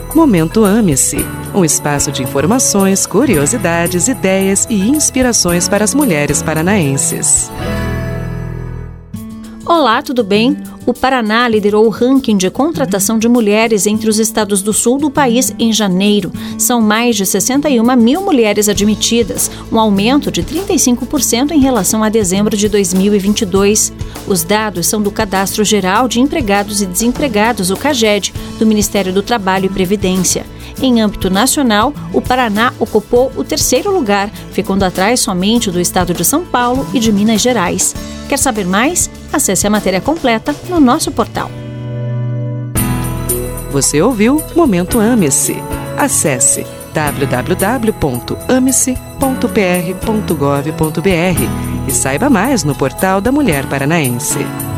Momento Ame-se, um espaço de informações, curiosidades, ideias e inspirações para as mulheres paranaenses. Olá, tudo bem? O Paraná liderou o ranking de contratação de mulheres entre os estados do sul do país em janeiro. São mais de 61 mil mulheres admitidas, um aumento de 35% em relação a dezembro de 2022. Os dados são do Cadastro Geral de Empregados e Desempregados, o CAGED, do Ministério do Trabalho e Previdência. Em âmbito nacional, o Paraná ocupou o terceiro lugar, ficando atrás somente do estado de São Paulo e de Minas Gerais. Quer saber mais? Acesse a matéria completa no nosso portal. Você ouviu Momento Ame-se. Acesse www.ame-se.pr.gov.br e saiba mais no portal da Mulher Paranaense.